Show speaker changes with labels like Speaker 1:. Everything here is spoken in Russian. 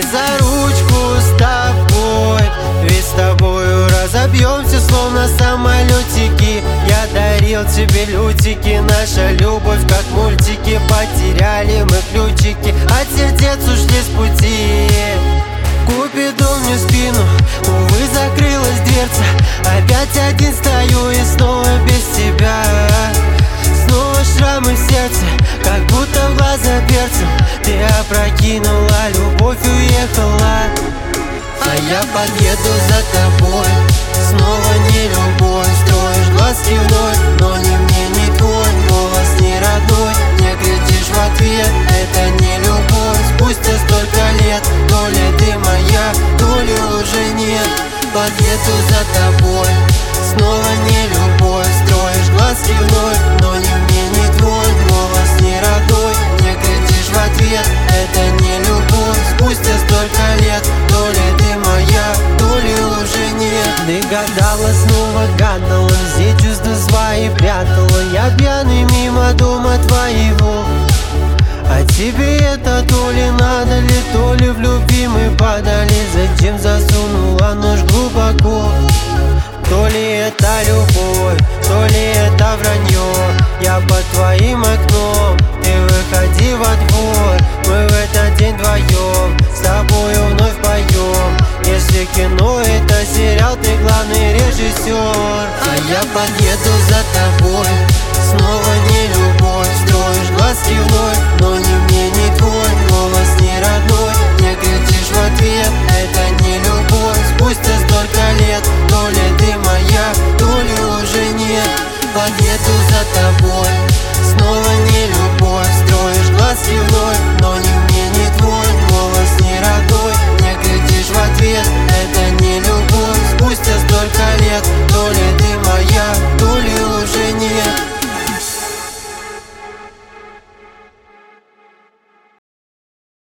Speaker 1: за ручку с тобой, ведь с тобою разобьемся, словно самолетики. Я дарил тебе лютики, наша любовь как мультики. Потеряли мы ключики, от сердец ушли с пути. Купидон мне в спину, увы, закрылась дверца. Опять один стою и снова без тебя. Снова шрамы в сердце, как будто в глаза перцем. Ты опрокинула, любовь уехала, а я подъеду за тобой. Снова не любовь, строишь глазки вновь, но ни мне, ни твой голос не родной. Не кричишь в ответ, это не любовь. Спустя столько лет, то ли ты моя, то ли уже нет. Подъеду за тобой, снова не любовь, строишь глазки вновь, но ни мне, ни твой голос не родной. Не кричишь в ответ, это не любовь. Спустя столько лет, то ли ты моя, то ли уже нет. Ты гадала, снова гадала, все чувства свои прятала. Я пьяный мимо дома твоего. А тебе это то ли надо ли, то ли в любви мы падали. Зачем засунула нож глубоко? То ли это любовь, то ли это вранье. Я под твоим окном, ты выходи во двор. Мы в этот день вдвоем с тобою вновь поем. Если кино это сериал, ты главный режиссер, а я подъеду за тобой.